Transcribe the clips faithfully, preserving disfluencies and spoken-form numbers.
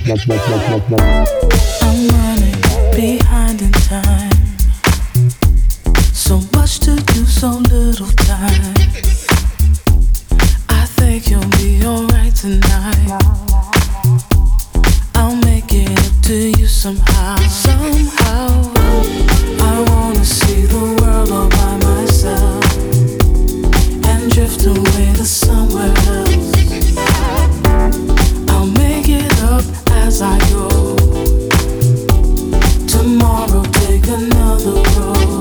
I'm running behind in time. So much to do, so little time. I think you'll be alright tonight. I'll make it up to you somehow. Somehow I wanna see the world all by myself and drift away to somewhere else. I'll make it up as I go. Tomorrow take another road.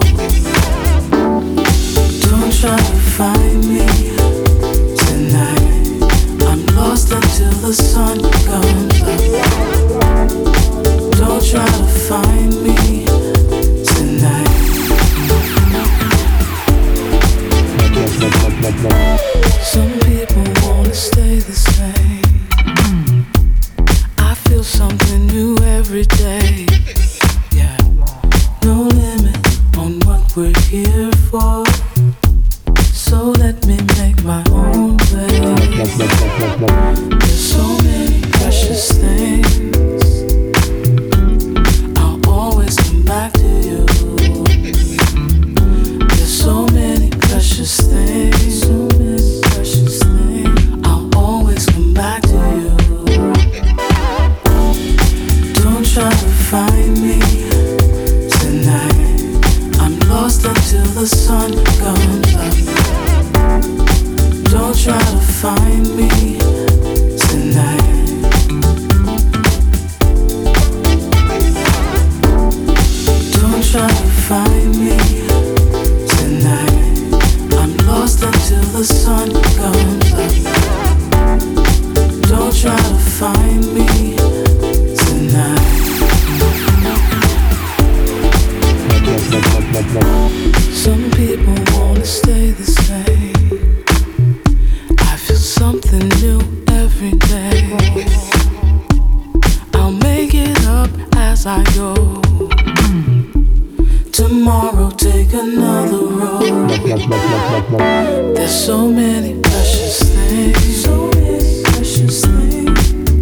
Don't try to find me tonight. I'm lost until the sun comes up. Don't try to find me tonight. Some people wanna stay the same. I feel something new every day. Yeah, no limit on what we're here for. So let me make my own way. There's so many precious things. I'll always come back to you. There's so many precious things. So many precious things. I'll always come back to you. Don't try to find me tonight. I'm lost until the sun comes up. Don't try to find me tonight. Don't try to find me tonight. I'm lost until the sun comes up. Don't try to find me tonight. Some people wanna stay the same. I feel something new every day. I'll make it up as I go. Tomorrow take another road. There's so many precious things. So many precious things.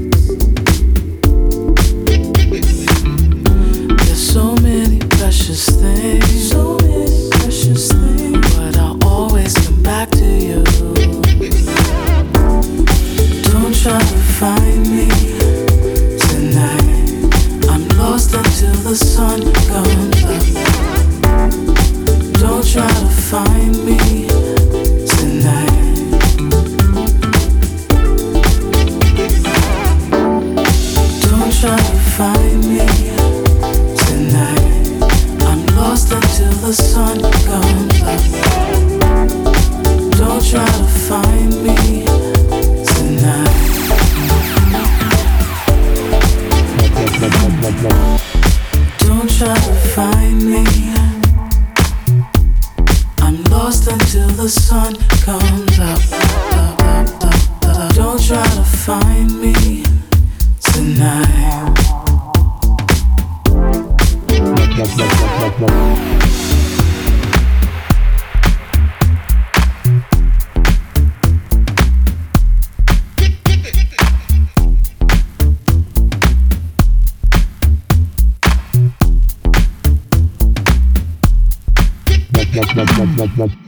There's so many precious things. So many precious things. But I'll always come back to you. Don't try to find me tonight. I'm lost until the sun comes up. Don't try to find me tonight. Don't try to find me tonight. I'm lost until the sun comes up. Don't try to find me tonight. Don't try to find me. I'm lost until the sun comes up. Don't try to find me tonight. Blah, blah, blah, blah, blah.